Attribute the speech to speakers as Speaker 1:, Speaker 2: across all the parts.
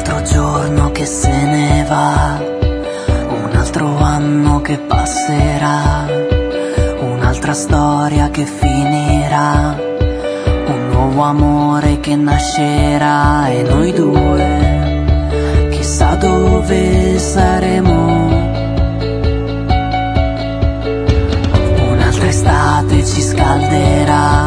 Speaker 1: altro giorno che se ne va, un altro anno che passerà, un'altra storia che finirà, un nuovo amore che nascerà e noi due chissà dove saremo. Un'altra estate ci scalderà,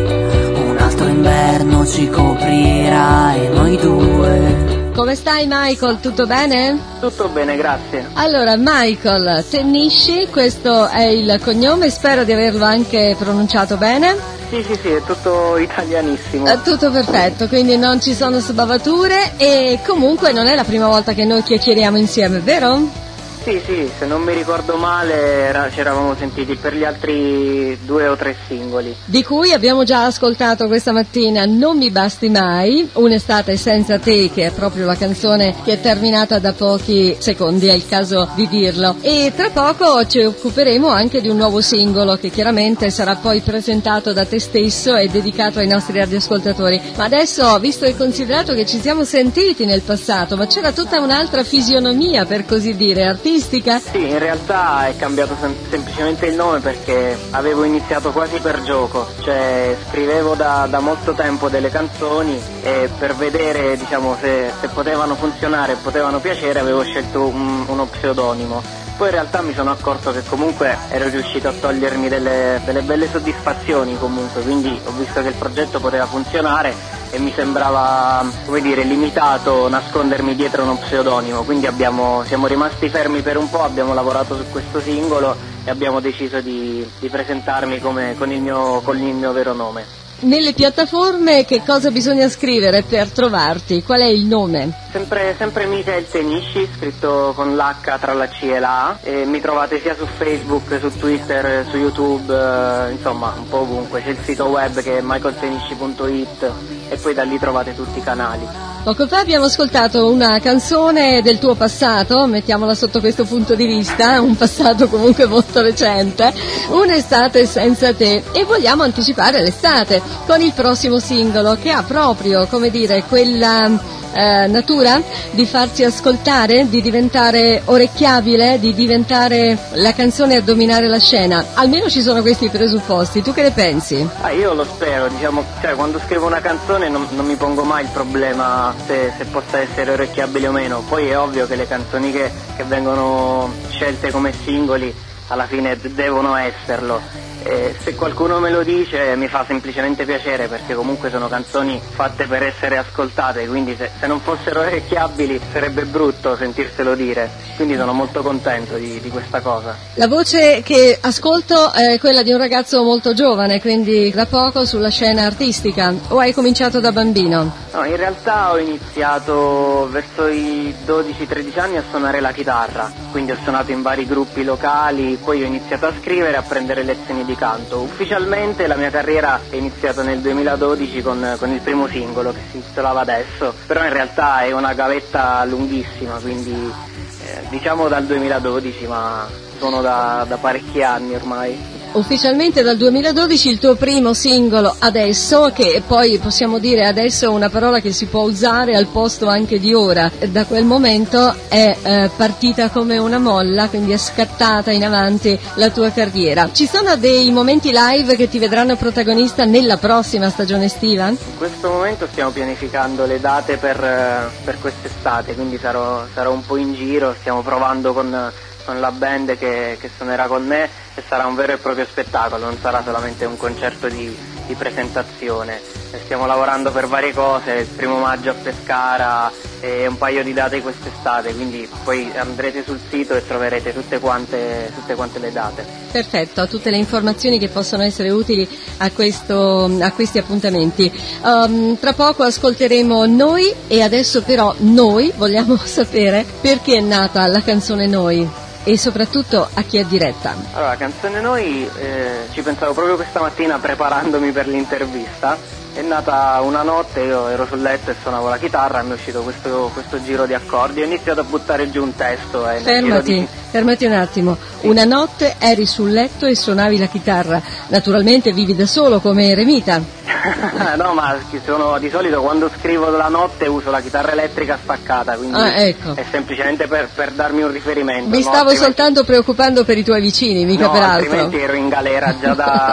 Speaker 1: un altro inverno ci coprirà e noi due.
Speaker 2: Come stai Michael? Tutto bene?
Speaker 3: Tutto bene, grazie.
Speaker 2: Allora Michael Tennisci, questo è il cognome, spero di averlo anche pronunciato bene.
Speaker 3: Sì, è tutto italianissimo.
Speaker 2: Tutto perfetto, quindi non ci sono sbavature e comunque non è la prima volta che noi chiacchieriamo insieme, vero?
Speaker 3: Sì, se non mi ricordo male ci eravamo sentiti per gli altri 2 o 3 singoli.
Speaker 2: Di cui abbiamo già ascoltato questa mattina Non mi basti mai, Un'estate senza te, che è proprio la canzone che è terminata da pochi secondi, è il caso di dirlo. E tra poco ci occuperemo anche di un nuovo singolo che chiaramente sarà poi presentato da te stesso e dedicato ai nostri radioascoltatori. Ma adesso, visto e considerato che ci siamo sentiti nel passato, ma c'era tutta un'altra fisionomia, per così dire, artistica.
Speaker 3: Sì, in realtà è cambiato semplicemente il nome perché avevo iniziato quasi per gioco, cioè scrivevo da molto tempo delle canzoni e per vedere, diciamo, se potevano funzionare e potevano piacere avevo scelto uno pseudonimo. Poi in realtà mi sono accorto che comunque ero riuscito a togliermi delle belle soddisfazioni comunque, quindi ho visto che il progetto poteva funzionare e mi sembrava, come dire, limitato nascondermi dietro uno pseudonimo, quindi siamo rimasti fermi per un po', abbiamo lavorato su questo singolo e abbiamo deciso di presentarmi con il mio vero nome.
Speaker 2: Nelle piattaforme che cosa bisogna scrivere per trovarti? Qual è il nome?
Speaker 3: Sempre Michael Tennisci, scritto con l'H tra la C e la A, e mi trovate sia su Facebook, su Twitter, su YouTube, insomma un po' ovunque. C'è il sito web che è michaeltenisci.it e poi da lì trovate tutti i canali.
Speaker 2: Poco fa abbiamo ascoltato una canzone del tuo passato, mettiamola sotto questo punto di vista, un passato comunque molto recente, Un'estate senza te, e vogliamo anticipare l'estate con il prossimo singolo che ha proprio, come dire, quella natura di farsi ascoltare, di diventare orecchiabile, di diventare la canzone a dominare la scena. Almeno ci sono questi presupposti, tu che ne pensi?
Speaker 3: Io lo spero, diciamo, cioè quando scrivo una canzone non mi pongo mai il problema se possa essere orecchiabile o meno. Poi è ovvio che le canzoni che vengono scelte come singoli alla fine devono esserlo. Se qualcuno me lo dice mi fa semplicemente piacere, perché comunque sono canzoni fatte per essere ascoltate, quindi se non fossero orecchiabili sarebbe brutto sentirselo dire, quindi sono molto contento di questa cosa.
Speaker 2: La voce che ascolto è quella di un ragazzo molto giovane, quindi da poco sulla scena artistica, o hai cominciato da bambino?
Speaker 3: No, in realtà ho iniziato verso i 12-13 anni a suonare la chitarra, quindi ho suonato in vari gruppi locali, poi ho iniziato a scrivere e a prendere lezioni di canto. Ufficialmente la mia carriera è iniziata nel 2012 con il primo singolo che si intitolava Adesso, però in realtà è una gavetta lunghissima, quindi diciamo dal 2012, ma sono da parecchi anni ormai.
Speaker 2: Ufficialmente dal 2012 il tuo primo singolo Adesso, che poi possiamo dire adesso è una parola che si può usare al posto anche di ora. Da quel momento è partita come una molla, quindi è scattata in avanti la tua carriera. Ci sono dei momenti live che ti vedranno protagonista nella prossima stagione estiva?
Speaker 3: In questo momento stiamo pianificando le date per quest'estate, quindi sarò un po' in giro, stiamo provando con la band che suonerà con me e sarà un vero e proprio spettacolo, non sarà solamente un concerto di presentazione. Stiamo lavorando per varie cose, il 1° maggio a Pescara e un paio di date quest'estate, quindi poi andrete sul sito e troverete tutte quante le date.
Speaker 2: Perfetto, tutte le informazioni che possono essere utili a questi appuntamenti. Tra poco ascolteremo Noi, e adesso però noi vogliamo sapere perché è nata la canzone Noi e soprattutto a chi è diretta.
Speaker 3: Allora, la canzone Noi ci pensavo proprio questa mattina preparandomi per l'intervista. È nata una notte, io ero sul letto e suonavo la chitarra e mi è uscito questo giro di accordi, ho iniziato a buttare giù un testo.
Speaker 2: Fermati un attimo. Una notte eri sul letto e suonavi la chitarra, naturalmente vivi da solo come eremita.
Speaker 3: No, ma di solito quando scrivo la notte uso la chitarra elettrica staccata, quindi
Speaker 2: ecco.
Speaker 3: è semplicemente per darmi un riferimento.
Speaker 2: Mi stavo soltanto preoccupando per i tuoi vicini, mica per altro.
Speaker 3: Altrimenti ero in galera già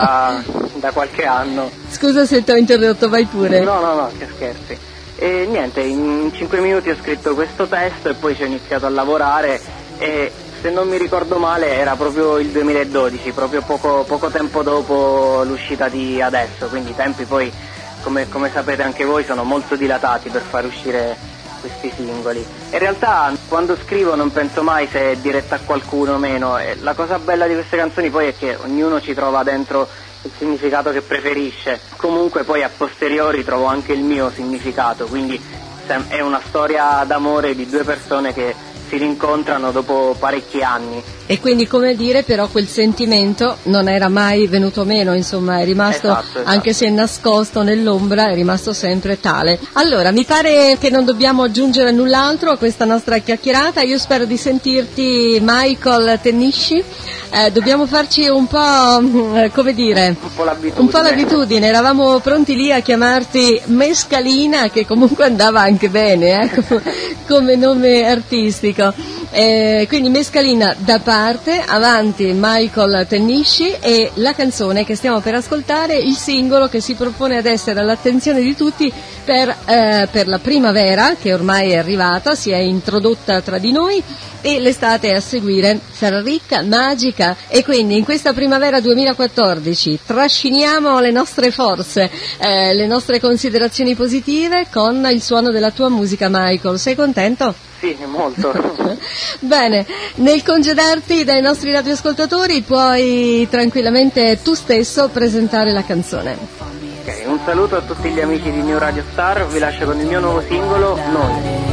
Speaker 3: da qualche anno.
Speaker 2: Scusa se ti ho interrotto, vai pure.
Speaker 3: No, che scherzi. E niente, in 5 minuti ho scritto questo testo e poi ci ho iniziato a lavorare e se non mi ricordo male era proprio il 2012, proprio poco tempo dopo l'uscita di Adesso, quindi i tempi poi come sapete anche voi sono molto dilatati per far uscire questi singoli. In realtà quando scrivo non penso mai se è diretta a qualcuno o meno, e la cosa bella di queste canzoni poi è che ognuno ci trova dentro il significato che preferisce, comunque poi a posteriori trovo anche il mio significato, quindi è una storia d'amore di due persone che si rincontrano dopo parecchi anni.
Speaker 2: E quindi, come dire, però quel sentimento non era mai venuto meno, insomma, è rimasto,
Speaker 3: esatto.
Speaker 2: Anche se nascosto nell'ombra, è rimasto sempre tale. Allora, mi pare che non dobbiamo aggiungere null'altro a questa nostra chiacchierata. Io spero di sentirti, Michael Tennisci. Dobbiamo farci un po', come dire, un po' l'abitudine. Eravamo pronti lì a chiamarti Mescalina, che comunque andava anche bene, come nome artistico. Quindi Mescalina da parte, avanti Michael Tennisci, e la canzone che stiamo per ascoltare, il singolo che si propone ad essere all'attenzione di tutti per la primavera che ormai è arrivata, si è introdotta tra di noi, e l'estate a seguire sarà ricca, magica, e quindi in questa primavera 2014 trasciniamo le nostre forze, le nostre considerazioni positive con il suono della tua musica, Michael. Sei contento?
Speaker 3: Sì, molto.
Speaker 2: Bene, nel congedarti dai nostri radioascoltatori puoi tranquillamente tu stesso presentare la canzone.
Speaker 3: Ok, un saluto a tutti gli amici di New Radio Star, vi lascio con il mio nuovo singolo, Noi.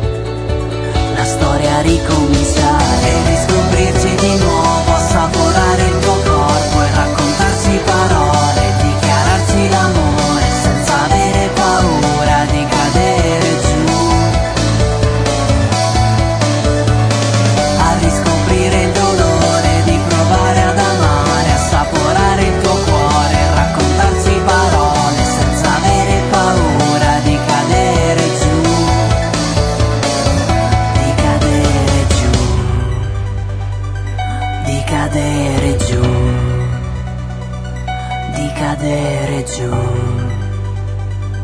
Speaker 1: La storia ricominciare, riscoprirsi di nuovo, assaporare il tuo corpo e raccontarsi parole, dichiararsi l'amore senza avere paura di cadere giù. A riscoprire il dolore di provare ad amare, assaporare il tuo cuore, raccontarsi parole senza avere paura di cadere giù. Cadere giù, di cadere giù,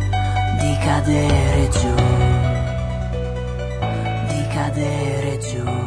Speaker 1: di cadere giù, di cadere giù.